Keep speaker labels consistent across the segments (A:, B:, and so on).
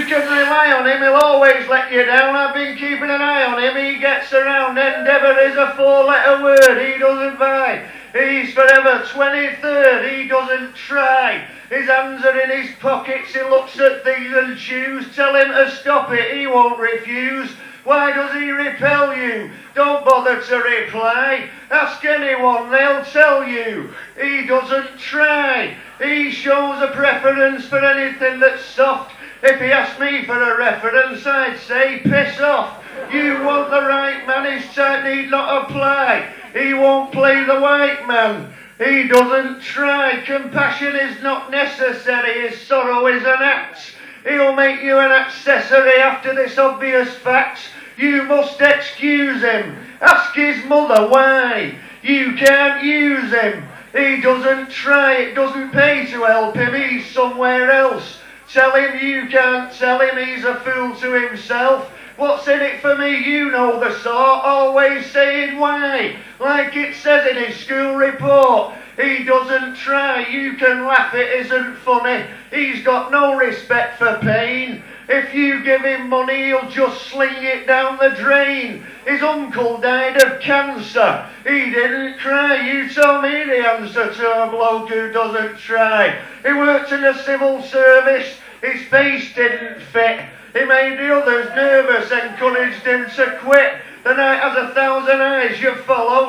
A: can rely on him, he'll always let you down. I've been keeping an eye on him, he gets around. Endeavour is a 4-letter word, he doesn't buy. He's forever 23rd, he doesn't try. His hands are in his pockets, he looks at things and chews. Tell him to stop it, he won't refuse. Why does he repel you? Don't bother to reply. Ask anyone, they'll tell you. He doesn't try. He shows a preference for anything that's soft. If he asked me for a reference, I'd say piss off. You want the right man, his type need not apply. He won't play the white man. He doesn't try. Compassion is not necessary. His sorrow is an act. He'll make you an accessory after this obvious fact. You must excuse him. Ask his mother why. You can't use him. He doesn't try. It doesn't pay to help him. He's somewhere else. Tell him you can't tell him. He's a fool to himself. What's in it for me? You know the sort. Always saying why. Like it says in his school report. He doesn't try. You can laugh, it isn't funny. He's got no respect for pain. If you give him money, he'll just sling it down the drain. His uncle died of cancer. He didn't cry. You tell me the answer to a bloke who doesn't try. He worked in the civil service. His face didn't fit. He made the others nervous, encouraged him to quit. The night has 1,000 eyes, you follow.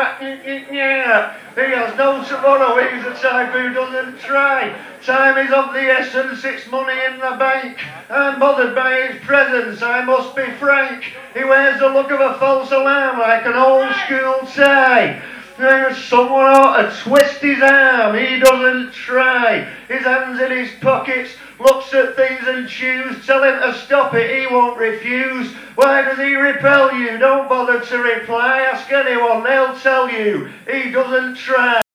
A: Yeah. He has no tomorrow, he's the type who doesn't try. Time is of the essence, it's money in the bank. I'm bothered by his presence, I must be frank. He wears the look of a false alarm like an old school tie. Someone ought to twist his arm, he doesn't try. His hands in his pockets, looks at things and chews. Tell him to stop it, he won't refuse. Why does he repel you? Don't bother to reply. Ask anyone, they'll tell you. He doesn't try.